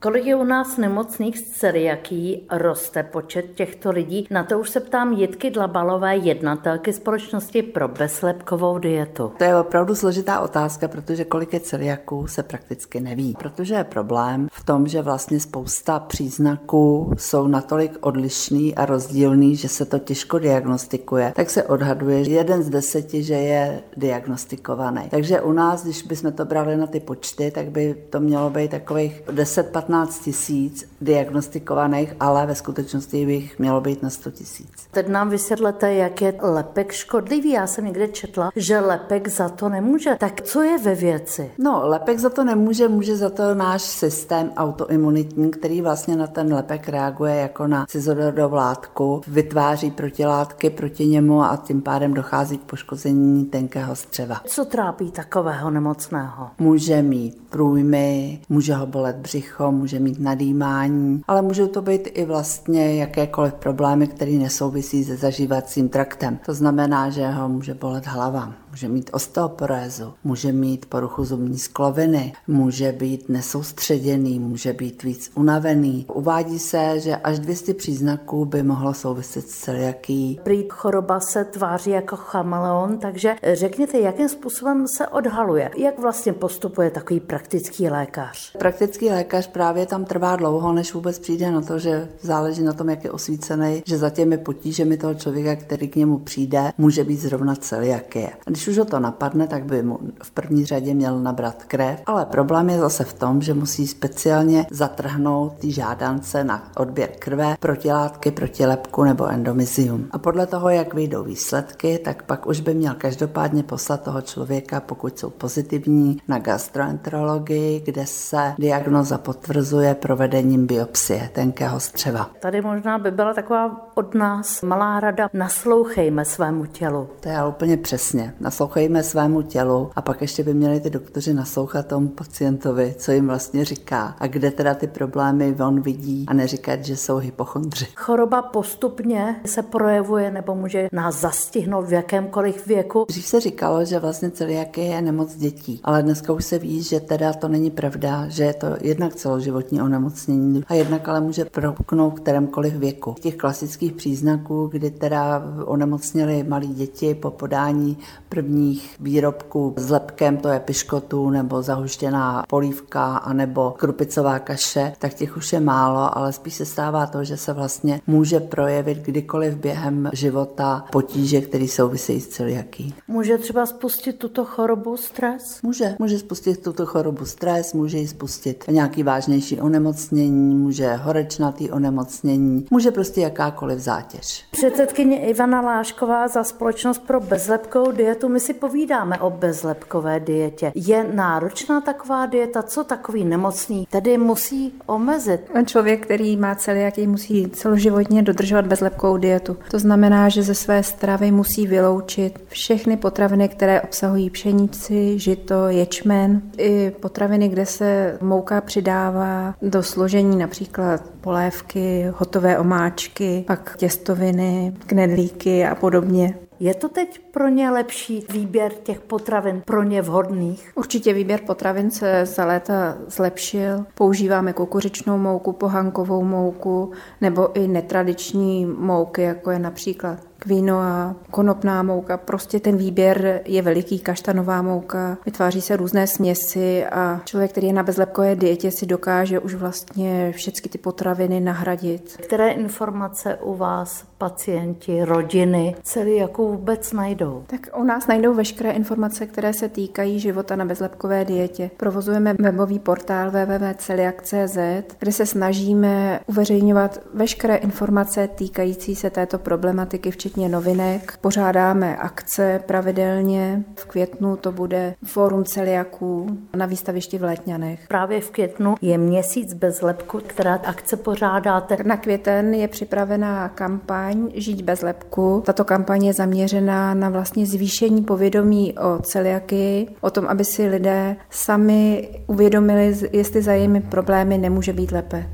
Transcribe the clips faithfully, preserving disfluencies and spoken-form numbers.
Kolik je u nás nemocných s celiakií? Roste počet těchto lidí? Na to už se ptám Jitky Dlabalové, jednatelky společnosti pro bezlepkovou dietu. To je opravdu složitá otázka, protože kolik je celiaků se prakticky neví. Protože je problém v tom, že vlastně spousta příznaků jsou natolik odlišný a rozdílný, že se to těžko diagnostikuje. Tak se odhaduje, že jeden z deseti, že je diagnostikovaný. Takže u nás, když bychom to brali na ty počty, tak by to mělo být takových deset patnáct tisíc diagnostikovaných, ale ve skutečnosti bych mělo být na sto tisíc. Teď nám vysvětlete, jak je lepek škodlivý. Já jsem někde četla, že lepek za to nemůže. Tak co je ve věci? No, lepek za to nemůže, může za to náš systém autoimunitní, který vlastně na ten lepek reaguje jako na cizorodovou látku, vytváří protilátky proti němu a tím pádem dochází k poškození tenkého střeva. Co trápí takového nemocného? Může mít průjmy, může ho bolet břicho, může mít nadýmání, ale můžou to být i vlastně jakékoliv problémy, které nesouvisí se zažívacím traktem. To znamená, že ho může bolet hlava, může mít osteoporózu, může mít poruchu zubní skloviny, může být nesoustředěný, může být víc unavený. Uvádí se, že až dvě stě příznaků by mohlo souviset s celiakií. Prý choroba se tváří jako chameleon, takže řekněte, jakým způsobem se odhaluje? Jak vlastně postupuje takový praktický lékař? Praktický lékař právě tam trvá dlouho, než vůbec přijde na to, že záleží na tom, jak je osvícený, že za těmi potížemi toho člověka, který k němu přijde, může být zrovna celiakie. Když už ho to napadne, tak by mu v první řadě měl nabrat krev, ale problém je zase v tom, že musí speciálně zatrhnout ty žádance na odběr krve, protilátky proti lepku nebo endomezium. A podle toho, jak vyjdou výsledky, tak pak už by měl každopádně poslat toho člověka, pokud jsou pozitivní, na gastroenterologii, kde se diagnóza potvrzuje provedením biopsie tenkého střeva. Tady možná by byla taková od nás malá rada, naslouchejme svému tělu. To je úplně přesně. Naslouchejme svému tělu a pak ještě by měli ty doktoři naslouchat tomu pacientovi, co jim vlastně říká a kde teda ty problémy on vidí a neříkat, že jsou hypochondři. Choroba postupně se projevuje nebo může nás zastihnout v jakémkoliv věku. Dřív se říkalo, že vlastně celiakie je nemoc dětí, ale dneska už se ví, že teda to není pravda, že je to jednak celoživotní onemocnění a jednak ale může propuknout v kterémkoliv věku. Těch klasických příznaků, kdy teda onemocněli malí děti po podání prvních výrobků s lepkem, to je piškotu nebo zahuštěná polívka anebo krupicová kaše, tak těch už je málo, ale spíš se stává to, že se vlastně může projevit kdykoliv během života potíže, které souvisejí s celiakií. Může třeba spustit tuto chorobu stres? Může, může spustit tuto chorobu stres, může ji spustit nějaký vážnější onemocnění, může horečnatý onemocnění, může prostě jakákoliv zátěž. Předsedkyně Ivana Lášková za společnost pro bezlepkovou dietu. My si povídáme o bezlepkové dietě. Je náročná taková dieta? Co takový nemocný tedy musí omezit? Člověk, který má celiakii, musí celoživotně dodržovat bezlepkovou dietu. To znamená, že ze své stravy musí vyloučit všechny potraviny, které obsahují pšenici, žito, ječmen, i potraviny, kde se mouka přidává do složení, například polévky, hotové omáčky, pak těstoviny, knedlíky a podobně. Je to teď pro ně lepší výběr těch potravin, pro ně vhodných? Určitě výběr potravin se za léta zlepšil. Používáme kukuřičnou mouku, pohankovou mouku nebo i netradiční mouky, jako je například quinoa, konopná mouka. Prostě ten výběr je veliký, kaštanová mouka. Vytváří se různé směsi a člověk, který je na bezlepkové dietě, si dokáže už vlastně všechny ty potraviny nahradit. Které informace u vás pacienti, rodiny, celiaků vůbec najdou? Tak u nás najdou veškeré informace, které se týkají života na bezlepkové dietě. Provozujeme webový portál w w w tečka celiak tečka c z, kde se snažíme uveřejňovat veškeré informace týkající se této problematiky, včetně novinek. Pořádáme akce pravidelně. V květnu to bude Fórum celiaků na výstavišti v Letňanech. Právě v květnu je měsíc bez lepku, která akce pořádáte. Na květen je připravená kampaň Žít bez lepku. Tato kampaň je zaměřená na vlastně zvýšení povědomí o celiakii, o tom, aby si lidé sami uvědomili, jestli za jejimi problémy nemůže být lepek.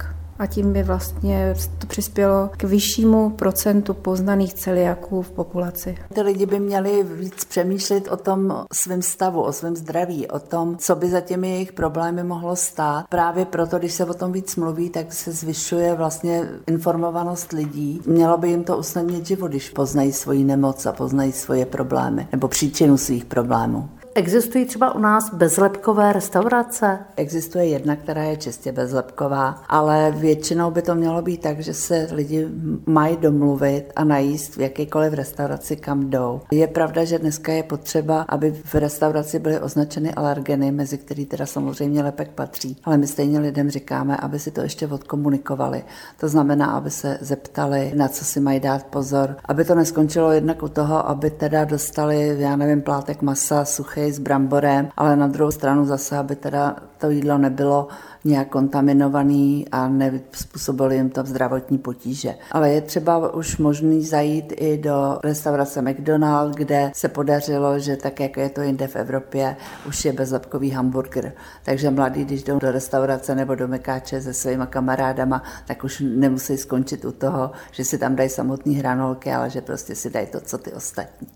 a tím by vlastně to přispělo k vyššímu procentu poznaných celiaků v populaci. Ty lidi by měli víc přemýšlet o tom svém stavu, o svém zdraví, o tom, co by za těmi jejich problémy mohlo stát. Právě proto, když se o tom víc mluví, tak se zvyšuje vlastně informovanost lidí. Mělo by jim to usnadnit život, když poznají svoji nemoc a poznají svoje problémy nebo příčinu svých problémů. Existují třeba u nás bezlepkové restaurace? Existuje jedna, která je čistě bezlepková, ale většinou by to mělo být tak, že se lidi mají domluvit a najíst v jakékoliv restauraci, kam jdou. Je pravda, že dneska je potřeba, aby v restauraci byly označeny alergeny, mezi který teda samozřejmě lepek patří, ale my stejně lidem říkáme, aby si to ještě odkomunikovali. To znamená, aby se zeptali, na co si mají dát pozor, aby to neskončilo jednak u toho, aby teda dostali, já nevím, plátek masa, suchý s bramborem, ale na druhou stranu zase, aby teda to jídlo nebylo nějak kontaminovaný a nepůsobilo jim to zdravotní potíže. Ale je třeba už možný zajít i do restaurace McDonald's, kde se podařilo, že tak, jak je to jinde v Evropě, už je bezlepkový hamburger. Takže mladí, když jdou do restaurace nebo do mekáče se svýma kamarádama, tak už nemusí skončit u toho, že si tam dají samotný hranolky, ale že prostě si dají to, co ty ostatní.